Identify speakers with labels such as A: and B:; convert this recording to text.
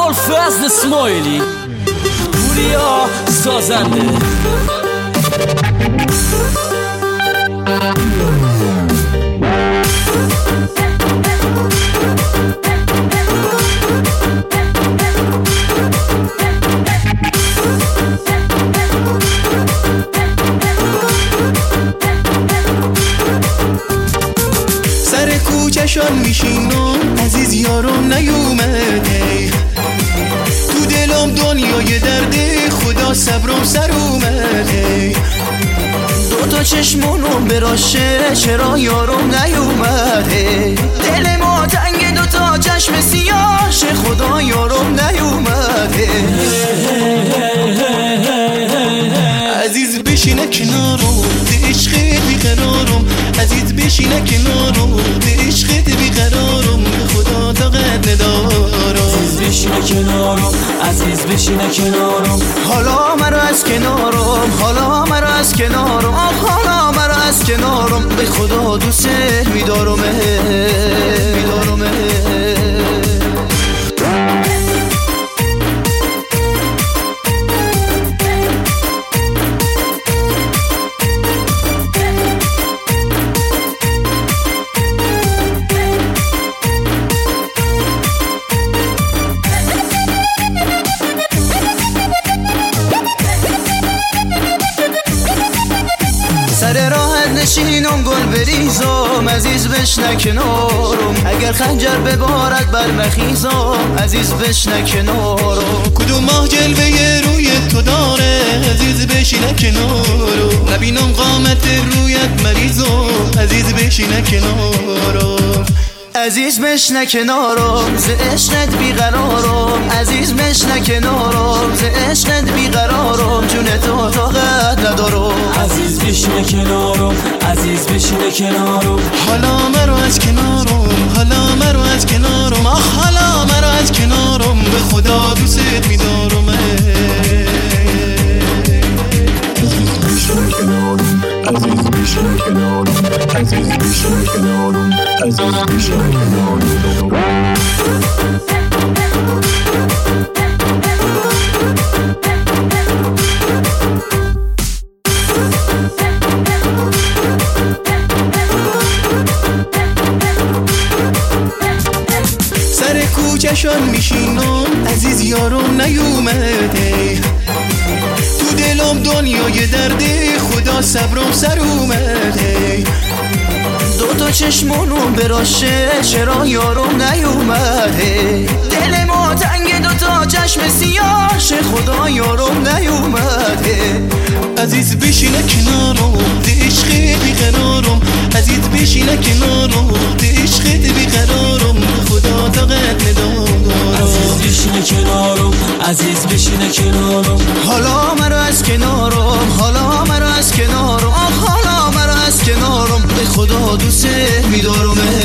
A: ابوالفضل اسماعیلی، پوریا سازنده.
B: سر کوچشان میشینم عزیز یارم نیومده، تو دلم دنیای درده خدا صبرم سر اومده. دو تا چشمونم براشه چرا یارم نیومده، دل ما تنگ دو تا چشم سیاش خدا یارم نیومده. عزیز بشینه کنارم ده عشقت بیقرارم، عزیز بشینه کنارم ده عشقت بیقرارم، به خدا طاقت ندارم.
A: عزیز بشینه کنارم، عزیز بشینه کنارم،
B: حالا مرا از کنارم، حالا مرا از کنارم، حالا مرا از کنارم، به خدا دوست میدارم میدارم. سر راحت نشینم گل بریزم، عزیز بشنه کنارم، اگر خنجر ببارد بر مخیزم، عزیز بشنه کنارم. کدوم ماه جلوه روی تو داره، عزیز بشینه کنارم، نبینم قامت رویت مریضم، عزیز بشینه کنارم. عزیز بشنه کنارم ز عشقت بیقرارم، عزیز بشنه کنارم ز عشقت بیقرارم، جون تو طاقت ندارم.
A: عزیز بشینه کنارم، عزیز بشینه کنارم،
B: حالا مرا از کنارم، حالا مرا از کنارم، حالا مرا از کنارم، به خدا دوست میدارم.
C: عزیز بشینه کنارم، عزیز بشینه کنارم، عزیز بشینه کنارم، عزیز بشینه کنارم.
B: سر کوچشان میشینم عزیز یارم نیومده، تو دلم دنیای درده خدا صبرم سر اومده. دو تا چشمونم براشه چرا یارم نیومده، دل ما تنگ دو تا چشم سیاش خدا یارم نیومده. عزیز بشینه کنارم ده عشقت بیقرارم، عزیز بشینه کنارم ده عشقت بیقرارم، خدا طاقت ندارم.
A: عزیز بشینه کنارم، عزیز بشینه کنارم،
B: حالا مرا از کنارم، حالا مرا از کنارم، حالا مرا از کنارم، به خدا دوست میدارم.